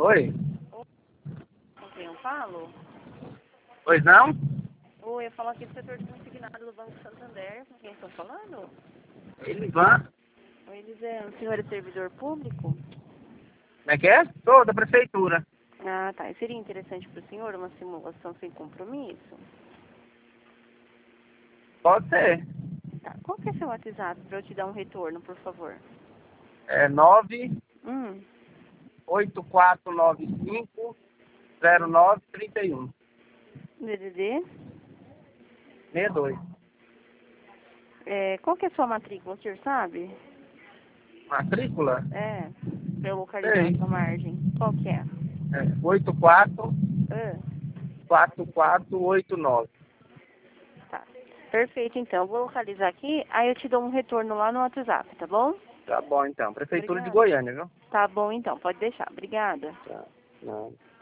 Oi? Com quem eu falo? Pois não? Oi, eu falo aqui do setor de consignado do Banco Santander. Com quem estão falando? Elivan? Oi, Elisé, o senhor é servidor público? Como é que é? Sou da prefeitura. Ah, tá. E seria interessante para o senhor uma simulação sem compromisso? Pode ser. Tá. Qual que é seu WhatsApp para eu te dar um retorno, por favor? É 984950931. DDD? 62. Qual que é a sua matrícula, o senhor sabe? Matrícula? Para eu localizar Sei. a sua margem. Qual que é? É 84 Ah, 4489. tá. Perfeito, então. Eu vou localizar aqui, aí eu te dou um retorno lá no WhatsApp, tá bom? Tá bom então. Prefeitura de Obrigada. Goiânia, viu? Tá bom, então. Pode deixar. Obrigada. Tá. Não.